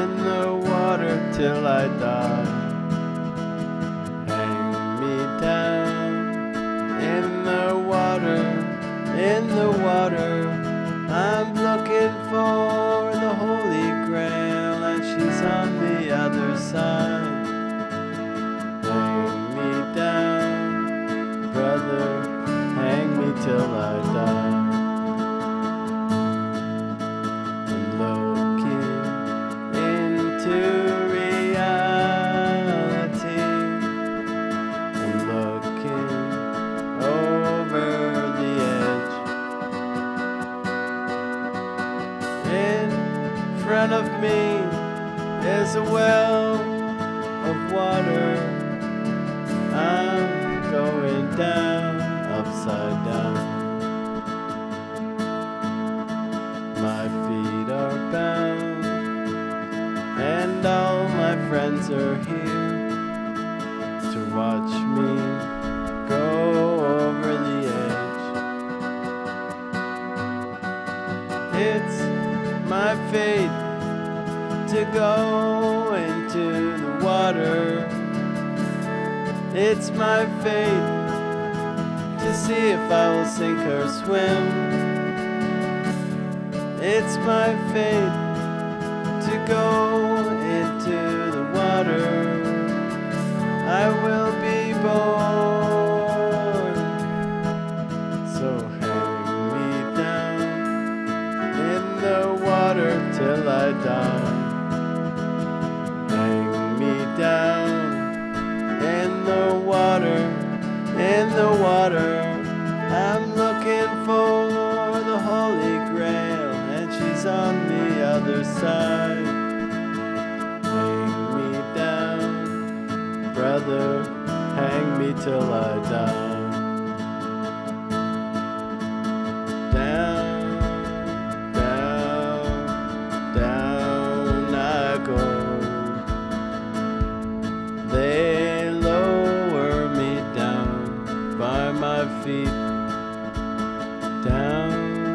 in the water till I die. Hang me down in the water, in the water. I'm looking for the Holy Grail, and she's on the other side. Hang me down, brother, hang me till I die. I'm looking into reality. I'm looking over the edge. In front of me is a well of water. I'm going down, upside down. My feet are bound, and all my friends are here to watch me go over the edge. It's my fate to go into the water. It's my fate to see if I will sink or swim. It's my fate to go into the water. I will be born. So hang me down in the water till I die. Hang me down in the water, in the water. I'm looking for the Holy Grail, and she's on the other side. Hang me down, brother, hang me till I die. Down, down, down I go. They lower me down by my feet. Down,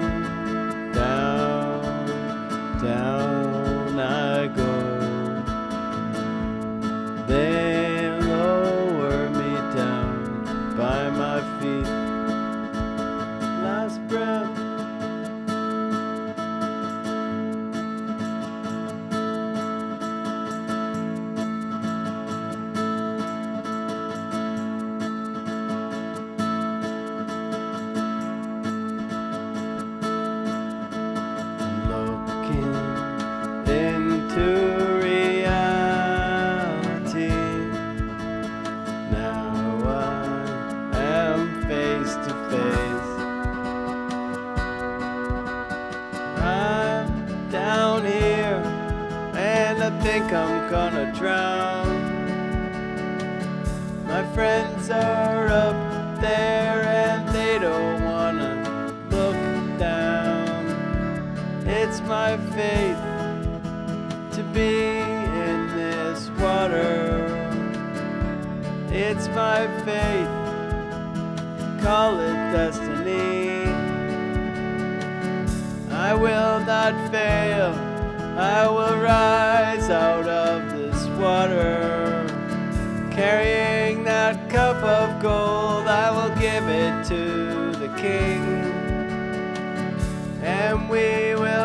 down, down I go. They lower me down by my feet. Last breath. Into reality. Now I am face to face. I'm down here and I think I'm gonna drown. My friends are up there and they don't wanna look down. It's my fate to be in this water. It's my fate, call it destiny. I will not fail, I will rise out of this water. Carrying that cup of gold, I will give it to the King, and we will